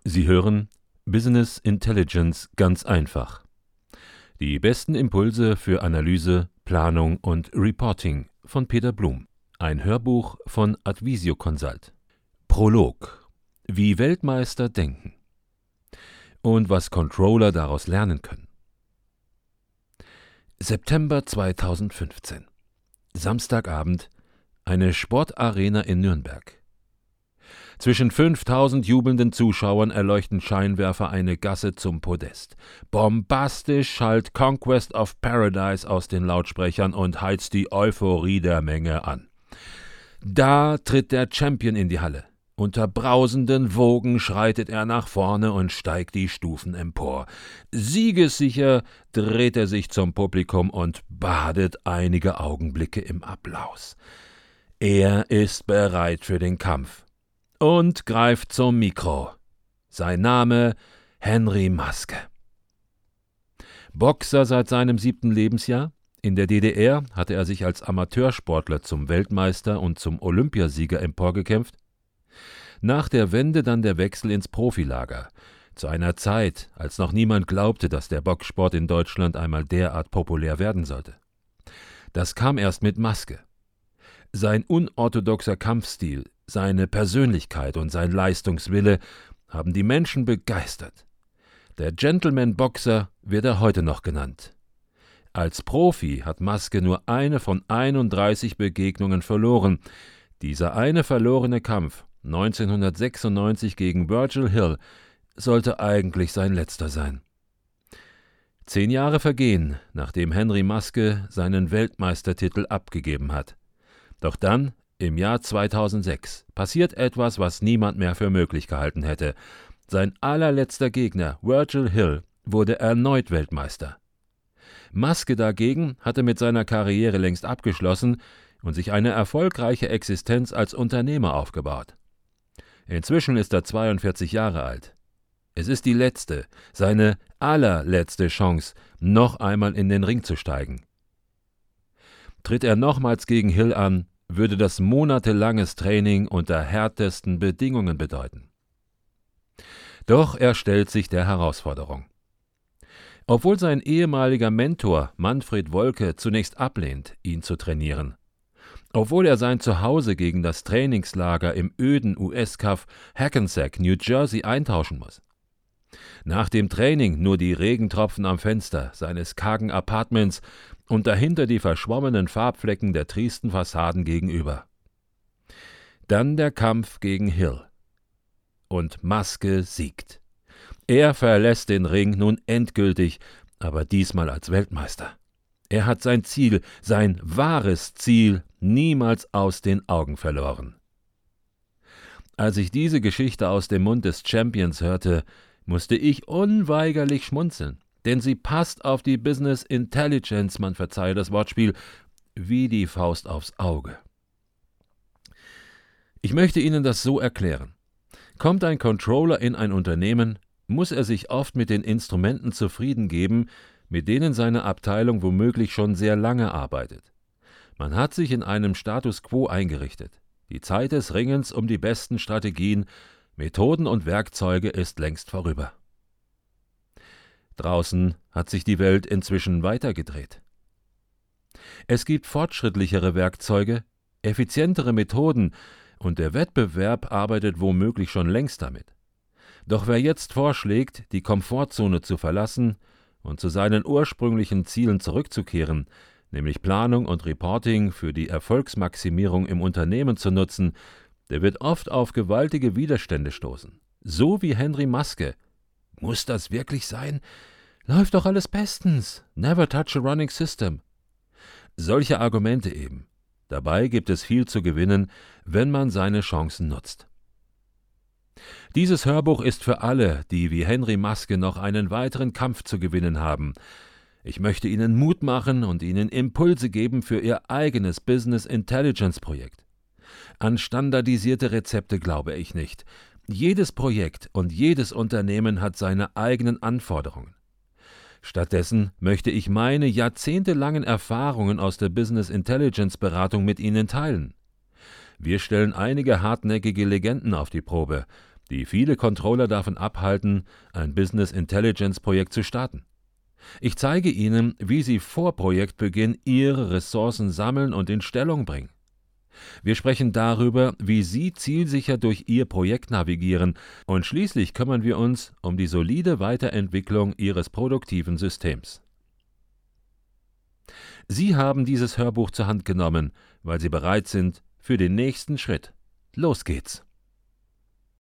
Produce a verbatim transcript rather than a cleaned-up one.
Sie hören Business Intelligence ganz einfach. Die besten Impulse für Analyse, Planung und Reporting von Peter Blum. Ein Hörbuch von Advisio Consult. Prolog. Wie Weltmeister denken. Und was Controller daraus lernen können. September zweitausendfünfzehn. Samstagabend. Eine Sportarena in Nürnberg. Zwischen fünftausend jubelnden Zuschauern erleuchten Scheinwerfer eine Gasse zum Podest. Bombastisch schallt Conquest of Paradise aus den Lautsprechern und heizt die Euphorie der Menge an. Da tritt der Champion in die Halle. Unter brausenden Wogen schreitet er nach vorne und steigt die Stufen empor. Siegessicher dreht er sich zum Publikum und badet einige Augenblicke im Applaus. Er ist bereit für den Kampf. Und greift zum Mikro. Sein Name Henry Maske. Boxer seit seinem siebten Lebensjahr. In der D D R hatte er sich als Amateursportler zum Weltmeister und zum Olympiasieger emporgekämpft. Nach der Wende dann der Wechsel ins Profilager. Zu einer Zeit, als noch niemand glaubte, dass der Boxsport in Deutschland einmal derart populär werden sollte. Das kam erst mit Maske. Sein unorthodoxer Kampfstil, seine Persönlichkeit und sein Leistungswille haben die Menschen begeistert. Der Gentleman-Boxer wird er heute noch genannt. Als Profi hat Maske nur eine von einunddreißig Begegnungen verloren. Dieser eine verlorene Kampf, neunzehnhundertsechsundneunzig gegen Virgil Hill, sollte eigentlich sein letzter sein. Zehn Jahre vergehen, nachdem Henry Maske seinen Weltmeistertitel abgegeben hat. Doch dann, im Jahr zweitausendsechs, passiert etwas, was niemand mehr für möglich gehalten hätte. Sein allerletzter Gegner, Virgil Hill, wurde erneut Weltmeister. Maske dagegen hatte mit seiner Karriere längst abgeschlossen und sich eine erfolgreiche Existenz als Unternehmer aufgebaut. Inzwischen ist er zweiundvierzig Jahre alt. Es ist die letzte, seine allerletzte Chance, noch einmal in den Ring zu steigen. Tritt er nochmals gegen Hill an, würde das monatelanges Training unter härtesten Bedingungen bedeuten. Doch er stellt sich der Herausforderung. Obwohl sein ehemaliger Mentor Manfred Wolke zunächst ablehnt, ihn zu trainieren. Obwohl er sein Zuhause gegen das Trainingslager im öden U S-Kaff Hackensack, New Jersey eintauschen muss. Nach dem Training nur die Regentropfen am Fenster seines kargen Apartments und dahinter die verschwommenen Farbflecken der tristen Fassaden gegenüber. Dann der Kampf gegen Hill. Und Maske siegt. Er verlässt den Ring nun endgültig, aber diesmal als Weltmeister. Er hat sein Ziel, sein wahres Ziel, niemals aus den Augen verloren. Als ich diese Geschichte aus dem Mund des Champions hörte, musste ich unweigerlich schmunzeln, denn sie passt auf die Business Intelligence, man verzeihe das Wortspiel, wie die Faust aufs Auge. Ich möchte Ihnen das so erklären. Kommt ein Controller in ein Unternehmen, muss er sich oft mit den Instrumenten zufrieden geben, mit denen seine Abteilung womöglich schon sehr lange arbeitet. Man hat sich in einem Status quo eingerichtet. Die Zeit des Ringens um die besten Strategien, Methoden und Werkzeuge ist längst vorüber. Draußen hat sich die Welt inzwischen weitergedreht. Es gibt fortschrittlichere Werkzeuge, effizientere Methoden und der Wettbewerb arbeitet womöglich schon längst damit. Doch wer jetzt vorschlägt, die Komfortzone zu verlassen und zu seinen ursprünglichen Zielen zurückzukehren, nämlich Planung und Reporting für die Erfolgsmaximierung im Unternehmen zu nutzen, der wird oft auf gewaltige Widerstände stoßen. So wie Henry Maske. Muss das wirklich sein? Läuft doch alles bestens. Never touch a running system. Solche Argumente eben. Dabei gibt es viel zu gewinnen, wenn man seine Chancen nutzt. Dieses Hörbuch ist für alle, die wie Henry Maske noch einen weiteren Kampf zu gewinnen haben. Ich möchte Ihnen Mut machen und Ihnen Impulse geben für Ihr eigenes Business Intelligence Projekt. An standardisierte Rezepte glaube ich nicht. Jedes Projekt und jedes Unternehmen hat seine eigenen Anforderungen. Stattdessen möchte ich meine jahrzehntelangen Erfahrungen aus der Business Intelligence Beratung mit Ihnen teilen. Wir stellen einige hartnäckige Legenden auf die Probe, die viele Controller davon abhalten, ein Business Intelligence Projekt zu starten. Ich zeige Ihnen, wie Sie vor Projektbeginn Ihre Ressourcen sammeln und in Stellung bringen. Wir sprechen darüber, wie Sie zielsicher durch Ihr Projekt navigieren, und schließlich kümmern wir uns um die solide Weiterentwicklung Ihres produktiven Systems. Sie haben dieses Hörbuch zur Hand genommen, weil Sie bereit sind für den nächsten Schritt. Los geht's!